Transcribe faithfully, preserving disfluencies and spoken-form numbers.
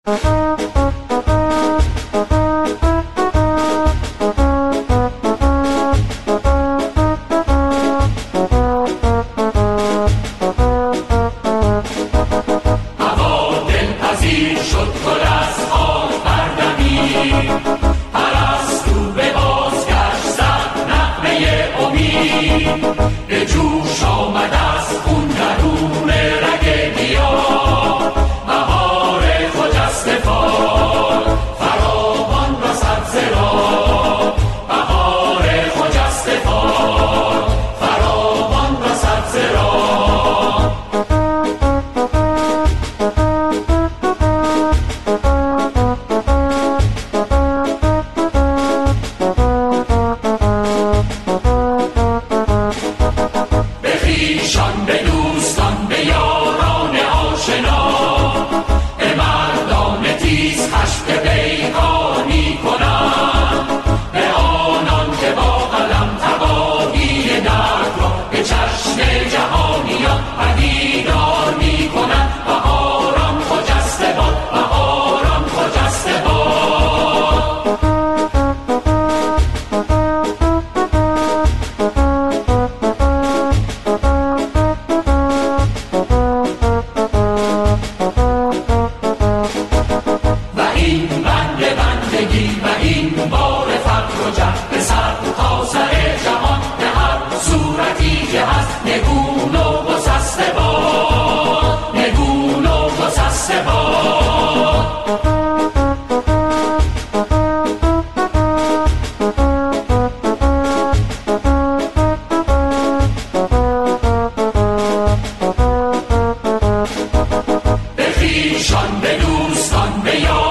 به جوش آمد از خون درون رگ گیاه، بهار خجسته فال فراوان رسد ز راه، بهار خجسته فال فراوان رسد ز راه. ایشان به دوستان به یاران آشنا، به مردان تیز خشم پیکانی کنند، به آنان که با قلم تباهی درد را به چشم جهانیان پدیدار می کنند. بهاران خجسته باد، بهاران خجسته باد. و این بار فقر و جهل سر تا سر جهان به هر صورتی که هست نگون و گسسته باد، نگون و گسسته باد. به خویشان به دوستان به یاران